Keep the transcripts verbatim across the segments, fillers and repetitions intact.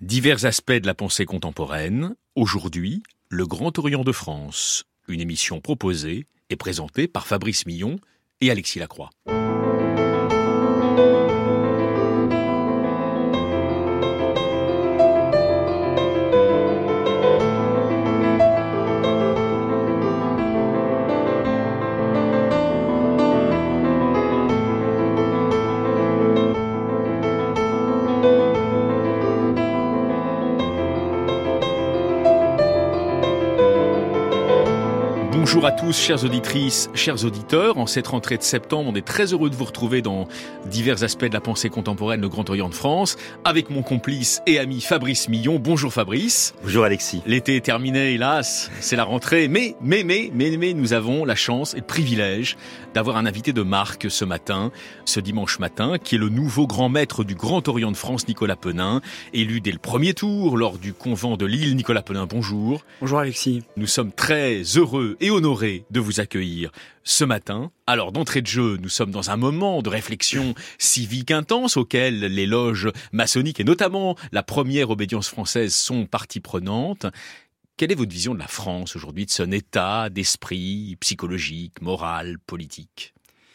Divers aspects de la pensée contemporaine. Aujourd'hui, le Grand Orient de France. Une émission proposée et présentée par Fabrice Millon et Alexis Lacroix. Bonjour à tous, chères auditrices, chers auditeurs. En cette rentrée de septembre, on est très heureux de vous retrouver dans divers aspects de la pensée contemporaine, le Grand Orient de France, avec mon complice et ami Fabrice Millon. Bonjour Fabrice. Bonjour Alexis. L'été est terminé, hélas, c'est la rentrée. Mais, mais, mais, mais, mais, nous avons la chance et le privilège d'avoir un invité de marque ce matin, ce dimanche matin, qui est le nouveau grand maître du Grand Orient de France, Nicolas Penin, élu dès le premier tour lors du convent de Lille. Nicolas Penin, bonjour. Bonjour Alexis. Nous sommes très heureux et honoré de vous accueillir ce matin. Alors, d'entrée de jeu, nous sommes dans un moment de réflexion civique intense auquel les loges maçonniques et notamment la première obédience française sont partie prenante. Quelle est votre vision de la France aujourd'hui, de son état d'esprit psychologique, moral, politique ?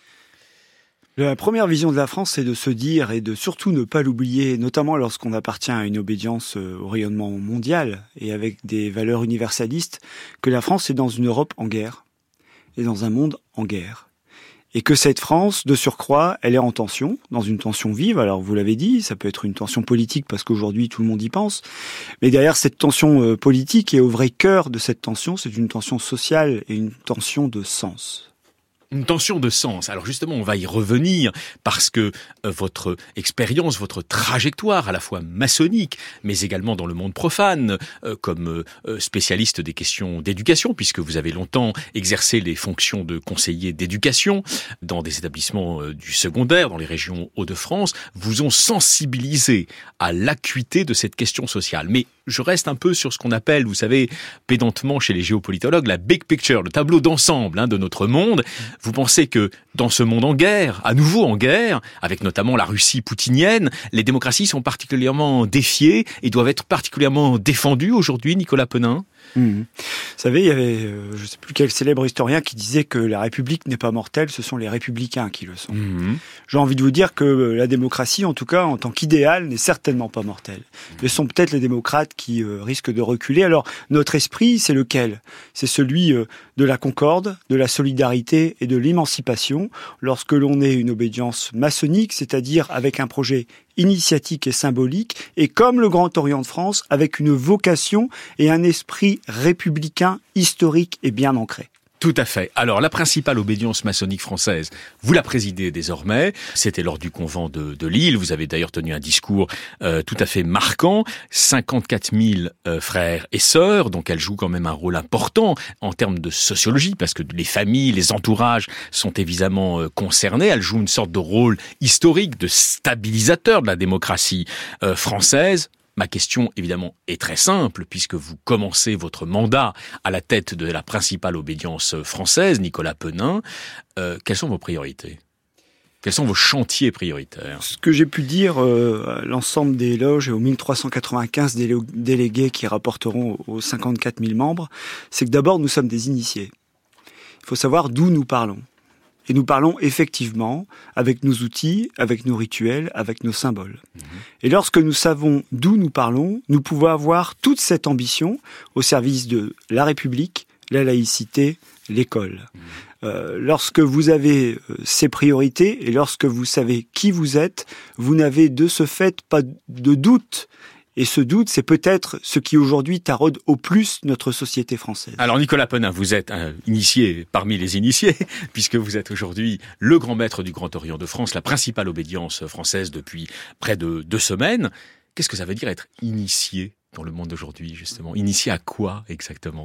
La première vision de la France, c'est de se dire, et de surtout ne pas l'oublier, notamment lorsqu'on appartient à une obédience au rayonnement mondial et avec des valeurs universalistes, que la France est dans une Europe en guerre et dans un monde en guerre. Et que cette France, de surcroît, elle est en tension, dans une tension vive. Alors, vous l'avez dit, ça peut être une tension politique parce qu'aujourd'hui, tout le monde y pense. Mais derrière cette tension politique et au vrai cœur de cette tension, c'est une tension sociale et une tension de sens. Une tension de sens. Alors justement, on va y revenir parce que euh, votre expérience, votre trajectoire à la fois maçonnique, mais également dans le monde profane, euh, comme euh, spécialiste des questions d'éducation, puisque vous avez longtemps exercé les fonctions de conseiller d'éducation dans des établissements euh, du secondaire, dans les régions Hauts-de-France, vous ont sensibilisé à l'acuité de cette question sociale. Mais je reste un peu sur ce qu'on appelle, vous savez, pédantement chez les géopolitologues, la big picture, le tableau d'ensemble hein, de notre monde. Vous pensez que dans ce monde en guerre, à nouveau en guerre, avec notamment la Russie poutinienne, les démocraties sont particulièrement défiées et doivent être particulièrement défendues aujourd'hui, Nicolas Penin ? Mmh. Vous savez, il y avait, euh, je ne sais plus quel célèbre historien qui disait que la République n'est pas mortelle, ce sont les républicains qui le sont. Mmh. J'ai envie de vous dire que la démocratie, en tout cas, en tant qu'idéal, n'est certainement pas mortelle. Ce sont peut-être les démocrates qui euh, risquent de reculer. Alors, notre esprit, c'est lequel ? C'est celui euh, de la concorde, de la solidarité et de l'émancipation, lorsque l'on est une obédience maçonnique, c'est-à-dire avec un projet initiatique et symbolique, et comme le Grand Orient de France, avec une vocation et un esprit républicain, historique et bien ancré. Tout à fait. Alors, la principale obédience maçonnique française, vous la présidez désormais. C'était lors du convent de, de Lille. Vous avez d'ailleurs tenu un discours euh, tout à fait marquant. cinquante-quatre mille euh, frères et sœurs, donc elle joue quand même un rôle important en termes de sociologie, parce que les familles, les entourages sont évidemment euh, concernés. Elle joue une sorte de rôle historique, de stabilisateur de la démocratie euh, française. Ma question, évidemment, est très simple, puisque vous commencez votre mandat à la tête de la principale obédience française, Nicolas Penin. Euh, quelles sont vos priorités ? Quels sont vos chantiers prioritaires ? Ce que j'ai pu dire euh, à l'ensemble des loges et aux mille trois cent quatre-vingt-quinze délé- délégués qui rapporteront aux cinquante-quatre mille membres, c'est que d'abord, nous sommes des initiés. Il faut savoir d'où nous parlons. Et nous parlons effectivement avec nos outils, avec nos rituels, avec nos symboles. Mmh. Et lorsque nous savons d'où nous parlons, nous pouvons avoir toute cette ambition au service de la République, la laïcité, l'école. Mmh. Euh, lorsque vous avez euh, ces priorités et lorsque vous savez qui vous êtes, vous n'avez de ce fait pas de doute. Et ce doute, c'est peut-être ce qui aujourd'hui taraude au plus notre société française. Alors Nicolas Penin, vous êtes un initié parmi les initiés, puisque vous êtes aujourd'hui le grand maître du Grand Orient de France, la principale obédience française depuis près de deux semaines. Qu'est-ce que ça veut dire être initié dans le monde d'aujourd'hui, justement ? Initié à quoi exactement ?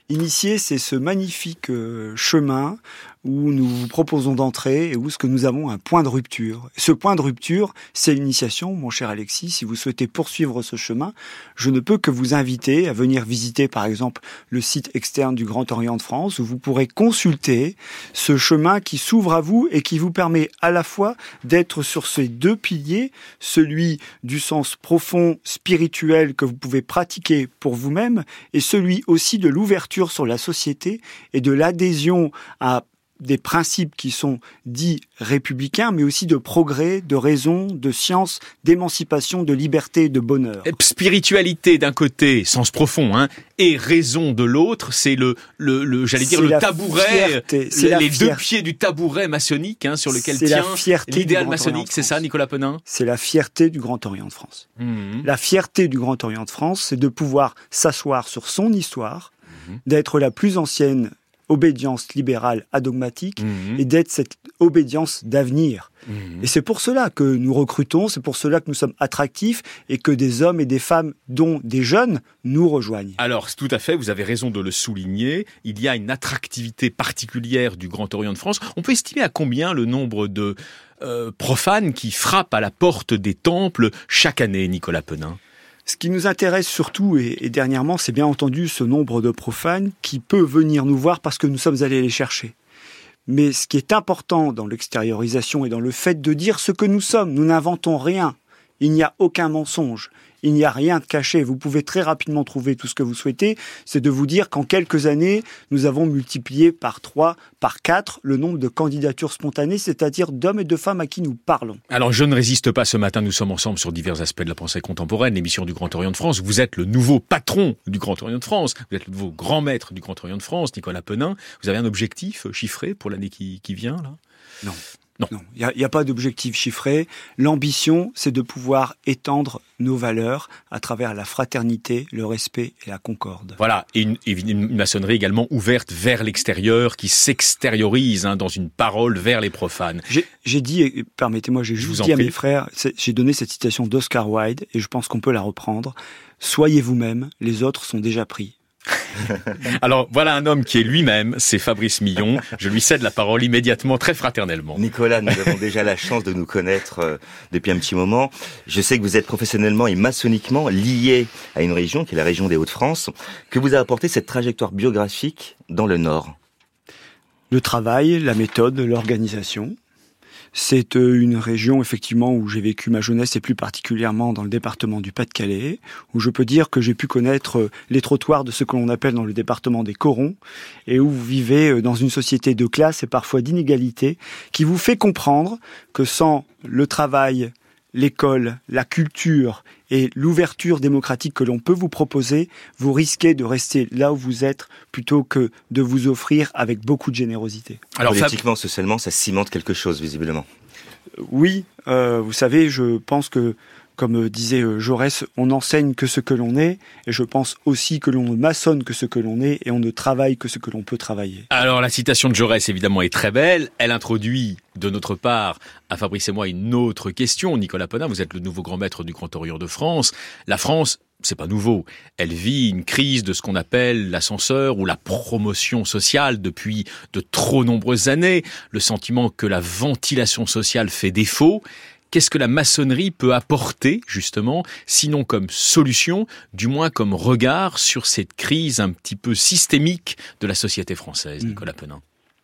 Initié, c'est ce magnifique euh, chemin où nous vous proposons d'entrer et où ce que nous avons un point de rupture. Ce point de rupture, c'est l'initiation, mon cher Alexis. Si vous souhaitez poursuivre ce chemin, je ne peux que vous inviter à venir visiter, par exemple, le site externe du Grand Orient de France, où vous pourrez consulter ce chemin qui s'ouvre à vous et qui vous permet à la fois d'être sur ces deux piliers, celui du sens profond, spirituel que vous pouvez pratiquer pour vous-même, et celui aussi de l'ouverture sur la société et de l'adhésion à des principes qui sont dits républicains, mais aussi de progrès, de raison, de science, d'émancipation, de liberté et de bonheur. Spiritualité d'un côté, sens profond, hein, et raison de l'autre, c'est le, le, le j'allais dire, le tabouret, le, les deux pieds du tabouret maçonnique, hein, sur lequel tient l'idéal maçonnique, c'est ça, Nicolas Penin ? C'est la fierté du Grand Orient de France. Mmh. La fierté du Grand Orient de France, c'est de pouvoir s'asseoir sur son histoire, mmh. d'être la plus ancienne obédience libérale adogmatique mmh. et d'être cette obédience d'avenir. Mmh. Et c'est pour cela que nous recrutons, c'est pour cela que nous sommes attractifs et que des hommes et des femmes, dont des jeunes, nous rejoignent. Alors, tout à fait, vous avez raison de le souligner. Il y a une attractivité particulière du Grand Orient de France. On peut estimer à combien le nombre de euh, profanes qui frappent à la porte des temples chaque année, Nicolas Penin ? Ce qui nous intéresse surtout, et, et dernièrement, c'est bien entendu ce nombre de profanes qui peut venir nous voir parce que nous sommes allés les chercher. Mais ce qui est important dans l'extériorisation et dans le fait de dire ce que nous sommes, nous n'inventons rien. Il n'y a aucun mensonge. Il n'y a rien de caché. Vous pouvez très rapidement trouver tout ce que vous souhaitez. C'est de vous dire qu'en quelques années, nous avons multiplié par trois, par quatre, le nombre de candidatures spontanées, c'est-à-dire d'hommes et de femmes à qui nous parlons. Alors, je ne résiste pas. Ce matin, nous sommes ensemble sur divers aspects de la pensée contemporaine, l'émission du Grand Orient de France. Vous êtes le nouveau patron du Grand Orient de France. Vous êtes le nouveau grand maître du Grand Orient de France, Nicolas Penin. Vous avez un objectif chiffré pour l'année qui, qui vient, là ? Non. Non, il n'y a, a pas d'objectif chiffré. L'ambition, c'est de pouvoir étendre nos valeurs à travers la fraternité, le respect et la concorde. Voilà, et une, une maçonnerie également ouverte vers l'extérieur, qui s'extériorise hein, dans une parole vers les profanes. J'ai, j'ai dit, et permettez-moi, j'ai juste dit à mes frères, j'ai donné cette citation d'Oscar Wilde, et je pense qu'on peut la reprendre. « Soyez vous-même, les autres sont déjà pris ». Alors voilà un homme qui est lui-même, c'est Fabrice Millon. Je lui cède la parole immédiatement, très fraternellement. Nicolas, nous avons déjà la chance de nous connaître euh, depuis un petit moment. Je sais que vous êtes professionnellement et maçonniquement lié à une région qui est la région des Hauts-de-France. Que vous a apporté cette trajectoire biographique dans le Nord ? Le travail, la méthode, l'organisation. C'est une région, effectivement, où j'ai vécu ma jeunesse, et plus particulièrement dans le département du Pas-de-Calais, où je peux dire que j'ai pu connaître les trottoirs de ce que l'on appelle dans le département des corons, et où vous vivez dans une société de classe et parfois d'inégalité, qui vous fait comprendre que sans le travail, l'école, la culture et l'ouverture démocratique que l'on peut vous proposer, vous risquez de rester là où vous êtes plutôt que de vous offrir avec beaucoup de générosité. Alors, politiquement, socialement, ça cimente quelque chose, visiblement. Oui, euh, vous savez, je pense que, comme disait Jaurès, on n'enseigne que ce que l'on est, et je pense aussi que l'on ne maçonne que ce que l'on est, et on ne travaille que ce que l'on peut travailler. Alors la citation de Jaurès, évidemment, est très belle. Elle introduit, de notre part, à Fabrice et moi, une autre question. Nicolas Penin, vous êtes le nouveau grand maître du Grand Orient de France. La France, c'est pas nouveau. Elle vit une crise de ce qu'on appelle l'ascenseur ou la promotion sociale depuis de trop nombreuses années. Le sentiment que la ventilation sociale fait défaut. Qu'est-ce que la maçonnerie peut apporter, justement, sinon comme solution, du moins comme regard sur cette crise un petit peu systémique de la société française, Nicolas Penin ?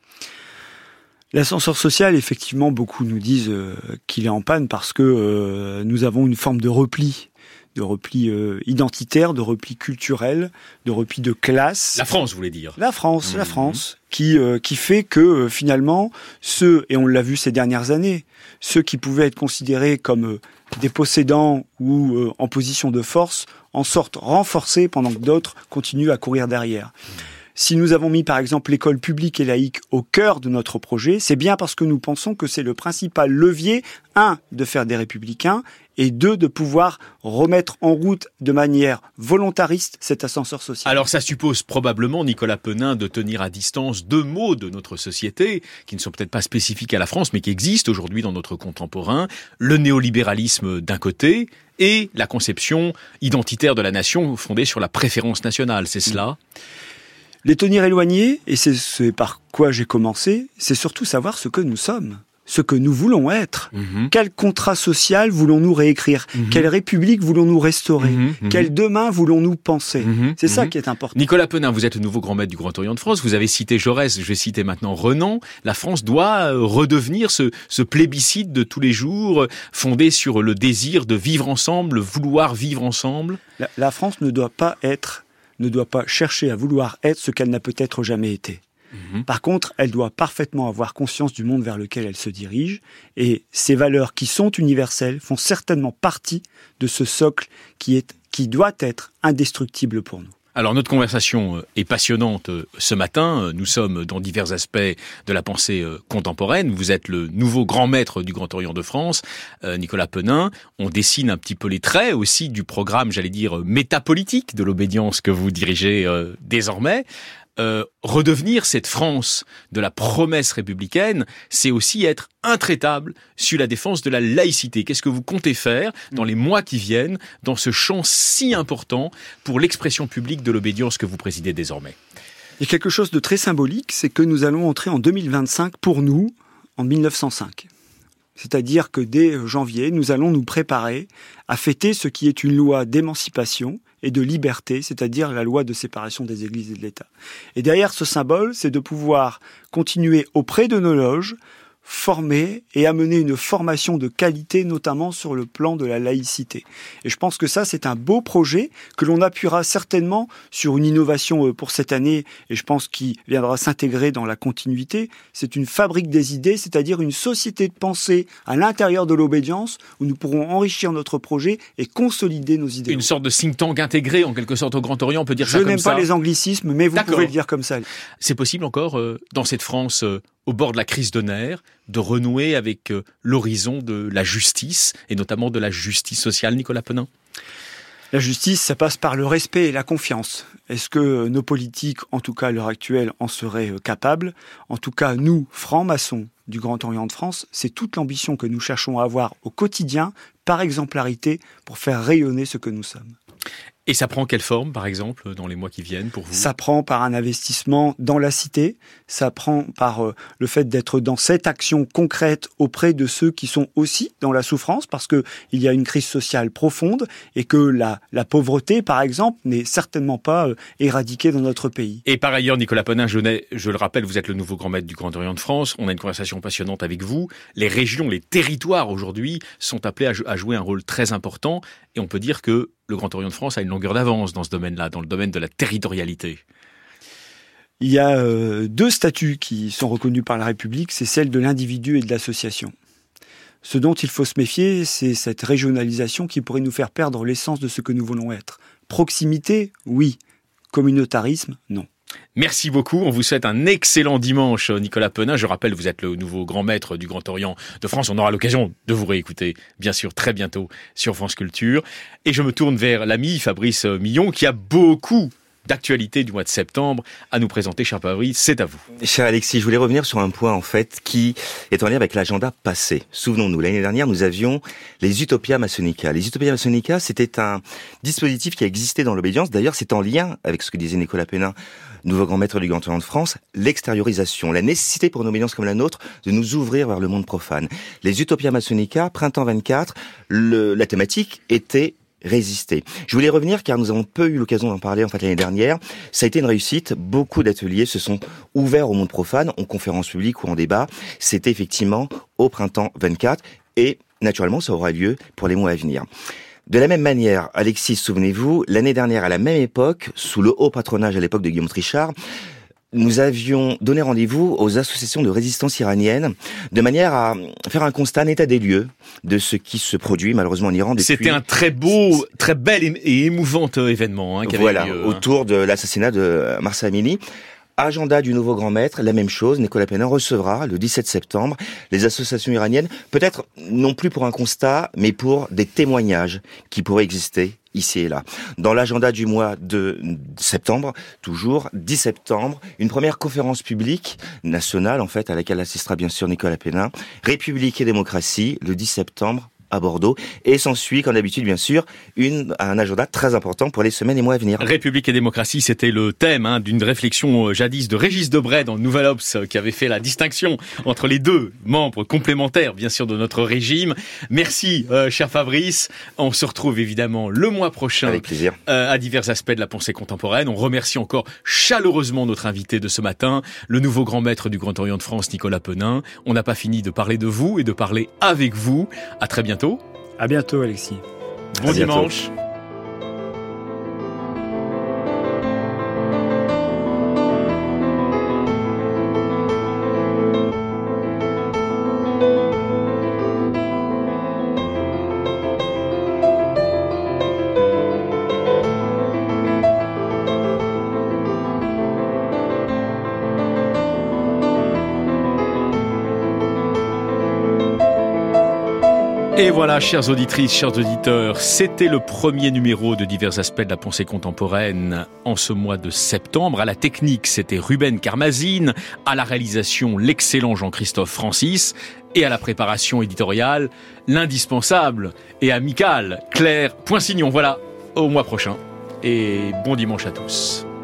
L'ascenseur social, effectivement, beaucoup nous disent euh, qu'il est en panne parce que euh, nous avons une forme de repli. de repli euh, identitaire, de repli culturel, de repli de classe. La France, vous voulez dire ? La France, mmh. la France, qui euh, qui fait que euh, finalement, ceux, et on l'a vu ces dernières années, ceux qui pouvaient être considérés comme euh, des possédants ou euh, en position de force, en sortent renforcés pendant que d'autres continuent à courir derrière. Mmh. Si nous avons mis par exemple l'école publique et laïque au cœur de notre projet, c'est bien parce que nous pensons que c'est le principal levier, un, de faire des républicains, et deux, de pouvoir remettre en route de manière volontariste cet ascenseur social. Alors ça suppose probablement, Nicolas Penin, de tenir à distance deux mots de notre société, qui ne sont peut-être pas spécifiques à la France, mais qui existent aujourd'hui dans notre contemporain, le néolibéralisme d'un côté, et la conception identitaire de la nation fondée sur la préférence nationale, c'est cela ? Les tenir éloignés, et c'est ce par quoi j'ai commencé, c'est surtout savoir ce que nous sommes. Ce que nous voulons être. Mmh. Quel contrat social voulons-nous réécrire? Mmh. Quelle république voulons-nous restaurer? Mmh. Quel demain voulons-nous penser? mmh. C'est mmh. ça qui est important. Nicolas Penin, vous êtes le nouveau grand maître du Grand Orient de France. Vous avez cité Jaurès, je vais citer maintenant Renan. La France doit redevenir ce, ce plébiscite de tous les jours, fondé sur le désir de vivre ensemble, vouloir vivre ensemble. La, la France ne doit pas être, ne doit pas chercher à vouloir être ce qu'elle n'a peut-être jamais été. Par contre, elle doit parfaitement avoir conscience du monde vers lequel elle se dirige, et ces valeurs qui sont universelles font certainement partie de ce socle qui, est, qui doit être indestructible pour nous. Alors notre conversation est passionnante ce matin, nous sommes dans divers aspects de la pensée contemporaine, vous êtes le nouveau grand maître du Grand Orient de France, Nicolas Penin, on dessine un petit peu les traits aussi du programme, j'allais dire, métapolitique de l'obédience que vous dirigez désormais. Euh, redevenir cette France de la promesse républicaine, c'est aussi être intraitable sur la défense de la laïcité. Qu'est-ce que vous comptez faire dans les mois qui viennent, dans ce champ si important pour l'expression publique de l'obédience que vous présidez désormais? Il y a quelque chose de très symbolique, c'est que nous allons entrer en deux mille vingt-cinq, pour nous, en mille neuf cent cinq. C'est-à-dire que dès janvier, nous allons nous préparer à fêter ce qui est une loi d'émancipation et de liberté, c'est-à-dire la loi de séparation des églises et de l'État. Et derrière ce symbole, c'est de pouvoir continuer auprès de nos loges, former et amener une formation de qualité, notamment sur le plan de la laïcité. Et je pense que ça, c'est un beau projet que l'on appuiera certainement sur une innovation pour cette année, et je pense qu'il viendra s'intégrer dans la continuité. C'est une fabrique des idées, c'est-à-dire une société de pensée à l'intérieur de l'obédience, où nous pourrons enrichir notre projet et consolider nos idées. Une sorte de think tank intégré, en quelque sorte, au Grand Orient, on peut dire je ça comme ça. Je n'aime pas les anglicismes, mais vous D'accord. pouvez le dire comme ça. C'est possible encore, euh, dans cette France... Euh au bord de la crise de nerfs, de renouer avec euh, l'horizon de la justice, et notamment de la justice sociale, Nicolas Penin? La justice, ça passe par le respect et la confiance. Est-ce que nos politiques, en tout cas à l'heure actuelle, en seraient euh, capables? En tout cas, nous, francs-maçons du Grand Orient de France, c'est toute l'ambition que nous cherchons à avoir au quotidien, par exemplarité, pour faire rayonner ce que nous sommes. Et ça prend quelle forme, par exemple, dans les mois qui viennent pour vous? Ça prend par un investissement dans la cité, ça prend par euh, le fait d'être dans cette action concrète auprès de ceux qui sont aussi dans la souffrance, parce que il y a une crise sociale profonde et que la, la pauvreté, par exemple, n'est certainement pas euh, éradiquée dans notre pays. Et par ailleurs, Nicolas Penin, je, je le rappelle, vous êtes le nouveau grand maître du Grand Orient de France, on a une conversation passionnante avec vous. Les régions, les territoires aujourd'hui sont appelés à, à jouer un rôle très important, et on peut dire que le Grand Orient de France a une longueur d'avance dans ce domaine-là, dans le domaine de la territorialité. Il y a euh, deux statuts qui sont reconnus par la République, c'est celle de l'individu et de l'association. Ce dont il faut se méfier, c'est cette régionalisation qui pourrait nous faire perdre l'essence de ce que nous voulons être. Proximité, oui. Communautarisme, non. Merci beaucoup. On vous souhaite un excellent dimanche, Nicolas Penin. Je rappelle, vous êtes le nouveau grand maître du Grand Orient de France. On aura l'occasion de vous réécouter, bien sûr, très bientôt sur France Culture. Et je me tourne vers l'ami Fabrice Millon, qui a beaucoup d'actualité du mois de septembre à nous présenter. Cher Fabrice, c'est à vous. Cher Alexis, je voulais revenir sur un point, en fait, qui est en lien avec l'agenda passé. Souvenons-nous, l'année dernière, nous avions les Utopia Masonica. Les Utopia Masonica, c'était un dispositif qui existait dans l'obédience. D'ailleurs, c'est en lien avec ce que disait Nicolas Penin, nouveau grand maître du Grand Orient de France, l'extériorisation, la nécessité pour une obédience comme la nôtre de nous ouvrir vers le monde profane. Les Utopia Masonica, printemps vingt-quatre, le, la thématique était résister. Je voulais revenir car nous avons peu eu l'occasion d'en parler en fait l'année dernière. Ça a été une réussite. Beaucoup d'ateliers se sont ouverts au monde profane, en conférence publique ou en débat. C'était effectivement au printemps vingt-quatre et naturellement ça aura lieu pour les mois à venir. De la même manière, Alexis, souvenez-vous, l'année dernière à la même époque, sous le haut patronage à l'époque de Guillaume Trichard, nous avions donné rendez-vous aux associations de résistance iranienne de manière à faire un constat, un état des lieux de ce qui se produit malheureusement en Iran depuis... C'était un très beau, très bel et émouvant événement hein, qui voilà, avait lieu, hein. Autour de l'assassinat de Mahsa Amini. Agenda du nouveau grand maître, la même chose. Nicolas Penin recevra le dix-sept septembre les associations iraniennes, peut-être non plus pour un constat, mais pour des témoignages qui pourraient exister ici et là. Dans l'agenda du mois de septembre, toujours, dix septembre, une première conférence publique nationale, en fait, à laquelle assistera bien sûr Nicolas Penin, République et démocratie, le dix septembre à Bordeaux. Et s'ensuit, comme d'habitude, bien sûr, une, un agenda très important pour les semaines et mois à venir. République et démocratie, c'était le thème hein, d'une réflexion euh, jadis de Régis Debray dans le Nouvel Obs, euh, qui avait fait la distinction entre les deux membres complémentaires, bien sûr, de notre régime. Merci, euh, cher Fabrice. On se retrouve évidemment le mois prochain. Avec plaisir. Euh, à divers aspects de la pensée contemporaine. On remercie encore chaleureusement notre invité de ce matin, le nouveau grand maître du Grand Orient de France, Nicolas Penin. On n'a pas fini de parler de vous et de parler avec vous. À très bientôt. À bientôt, Alexis. Bon dimanche. Et voilà, chères auditrices, chers auditeurs, c'était le premier numéro de Divers aspects de la pensée contemporaine en ce mois de septembre. À la technique, c'était Ruben Karmazine, à la réalisation, l'excellent Jean-Christophe Francis, et à la préparation éditoriale, l'indispensable et amicale Claire Poinsignon. Voilà, au mois prochain, et bon dimanche à tous.